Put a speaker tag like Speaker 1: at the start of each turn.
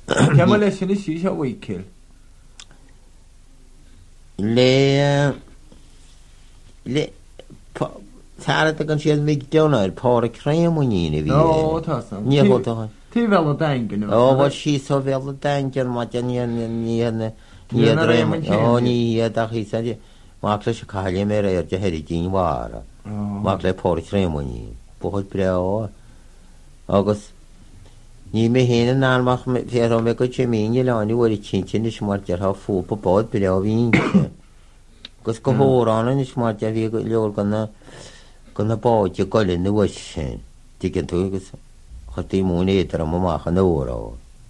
Speaker 1: Ceama lei sinna sí se bhhaicil.
Speaker 2: Le Tara gan siad mé denair pá a créimúíine bhí
Speaker 1: No tá
Speaker 2: ní
Speaker 1: Tí bhe dain
Speaker 2: bhil sí so bhe a daintear má níiad a hí má lei se caiile mé ar de heidir díhhara má le pá créimúí buid bre agus ní mé héana náach fé me go sé míine leáinú bhir tintin is mar dearth fúpa bád bre a bhín gus go hóránna is mar de bhí go leor gona báide golinn na bhis sin tí tú agus chutí múna étar am mácha nó